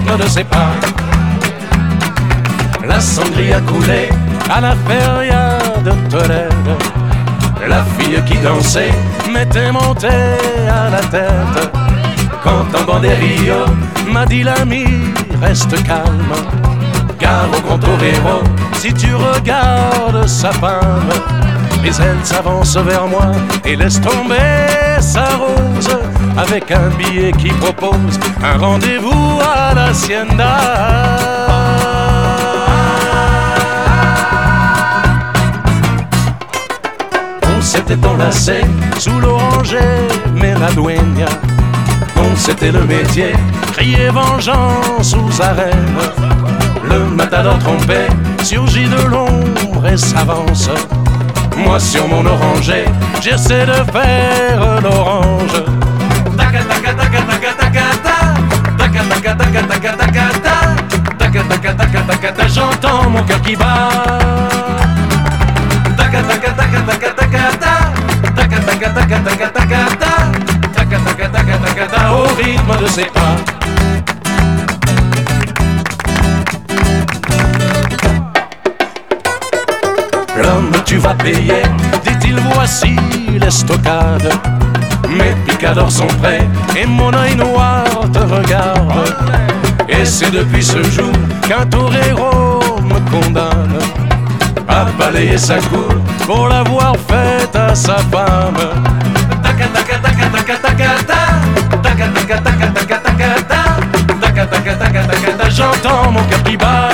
rythme de ses pas. La sangria coulait à la feria de Tolède. La fille qui dansait m'était montée à la tête. Quand un banderillo m'a dit l'ami, reste calme, car au grand torero, si tu regardes sa femme, mais elle s'avance vers moi et laisse tomber sa rose, avec un billet qui propose un rendez-vous à l'hacienda. On s'était enlacé sous l'oranger, mais la dueña, dont c'était le métier, criait vengeance aux arènes. Le matador trompé surgit de l'ombre et s'avance. Moi sur mon oranger, j'essaie de faire l'orange. Taca taca taca taca taca taca taca taca taca taca taca taca taca taca taca, j'entends mon cœur qui bat. Taca taca taca taca taca taca taca taca taca taca taca taca taca taca taca, au rythme de ses pas. L'homme, tu vas payer, dit-il, voici l'estocade. Mes picadors sont prêts et mon œil noir te regarde. Et c'est depuis ce jour qu'un torero me condamne à balayer sa cour pour l'avoir faite à sa femme. Taca taca taca taca taca taca taca taca taca taca taca taca taca taca taca taca, j'entends mon cœur qui bat.